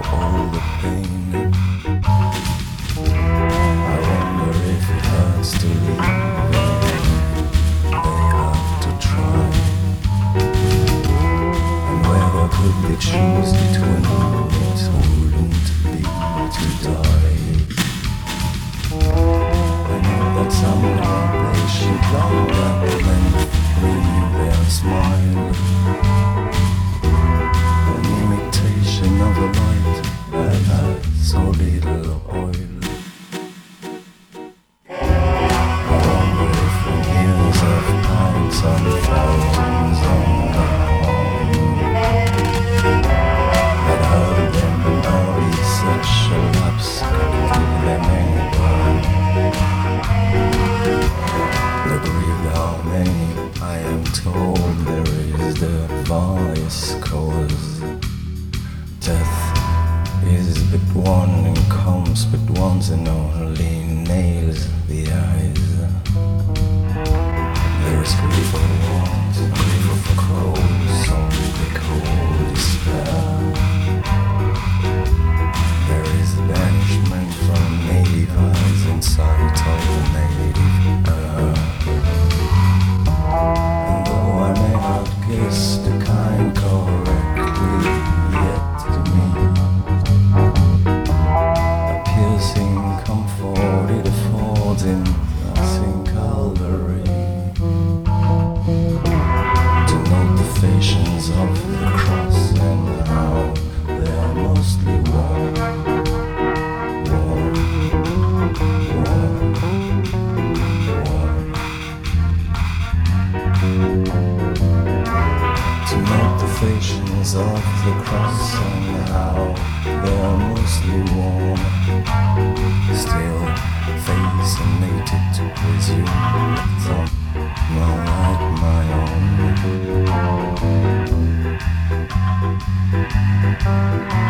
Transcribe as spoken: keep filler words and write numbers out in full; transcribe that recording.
all the pain. I wonder if it hurts to leave. They have to try. And whether could they choose between it wouldn't be to die. I know that someone they should long up when free their smile. An imitation of a light that had so little oil. I wonder if the years of pints and thousands on the horn had heard them early such a lapse could give them any burn. Look read how many I am told there is the vice cause death is but one and comes but once and only nails the eyes. There is grief of want, grief of cold, only cold despair. There is banishment from native eyes in sight of the native air. And though I may not guess the kind correctly yet to me, a piercing comfort it affords in passing Calvary. To note the fashions of the cross and how they are mostly worn, worn, worn, worn. To note the fashions of the cross and how they are mostly worn. Still fascinated to presume that some are like my own.